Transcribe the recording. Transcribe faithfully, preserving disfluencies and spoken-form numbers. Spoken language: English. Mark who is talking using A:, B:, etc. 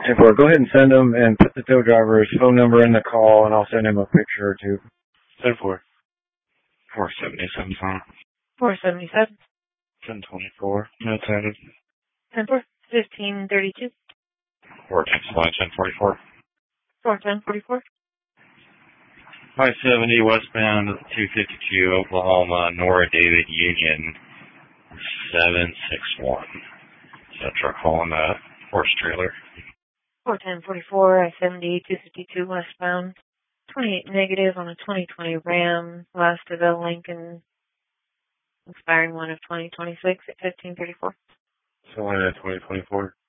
A: ten four, go ahead and send them and put the tow driver's phone number in the call, and I'll send him a picture or two.
B: ten four. four seventy-seven, huh?
C: four seventy-seven.
B: ten twenty-four. That's added.
C: ten four. fifteen thirty-two.
B: Vortex line ten forty-four.
C: four ten forty-four.
B: five seventy westbound two fifty-two Oklahoma, Nora David Union seven six one. Is that truck hauling a horse trailer?
C: four ten forty-four, I seventy two fifty-two westbound. twenty-eight negative on a twenty twenty Ram, last of the Lincoln, expiring one of twenty twenty-six at fifteen thirty-four.
B: So line at twenty twenty-four.